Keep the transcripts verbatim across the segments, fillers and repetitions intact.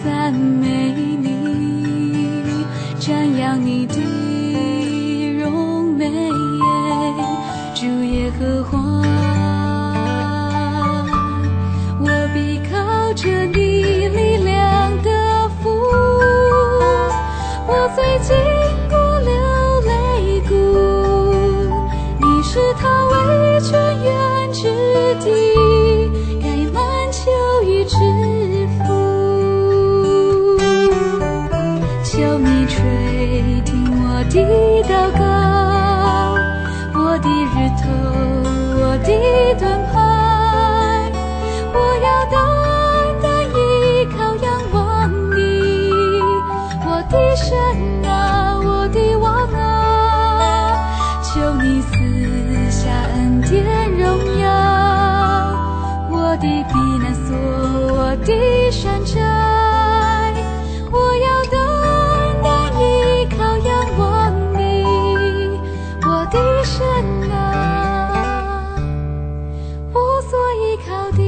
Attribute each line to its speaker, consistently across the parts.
Speaker 1: 赞美你，瞻仰你的荣美，主耶和华，我必靠着你力量的福，我虽经过流泪谷，你是他为泉源之地，盖满秋雨之福。求你垂听我的祷告，我的日头，我的盾牌，我要单单依靠仰望你，我的神啊，我的王啊，求你赐下恩典荣耀，我的避难所，我的山寨，我要单单依靠仰望你，我的神啊，我所依靠的。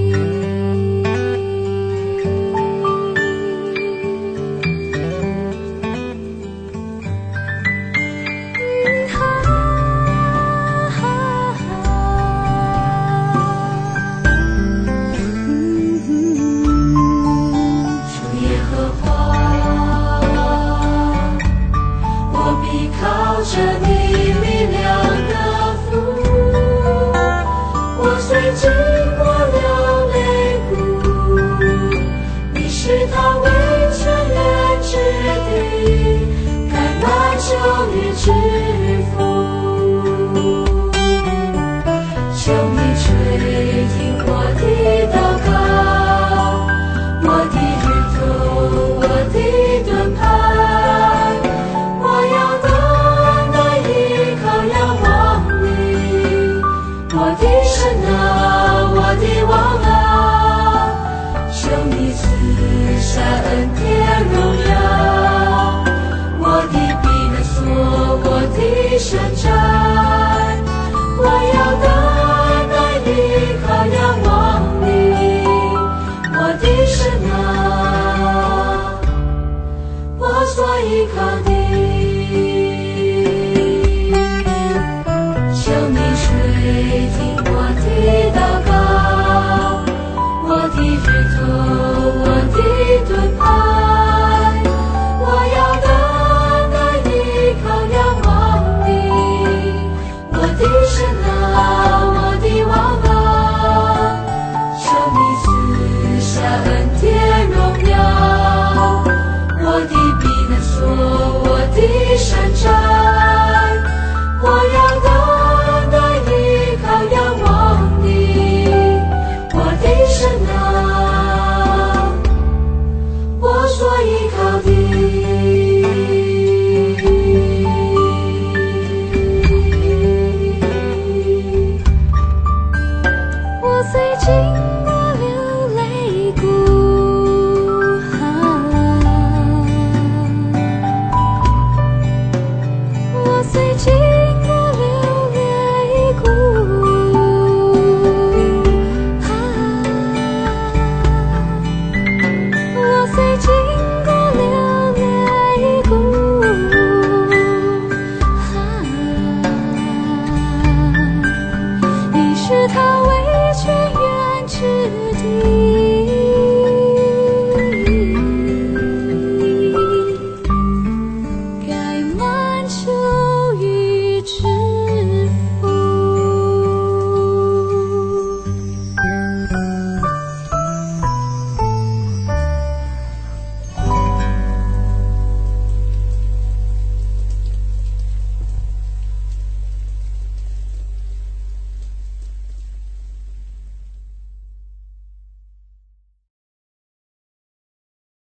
Speaker 2: 山寨，我要单单依靠仰望你，我的神啊，我所依靠的。求你垂听我的祷告，我的日头，我的盾牌，我要单单依靠仰望我的神啊，我的王啊，求你赐下恩典荣耀，我的避难所，我的山寨，我要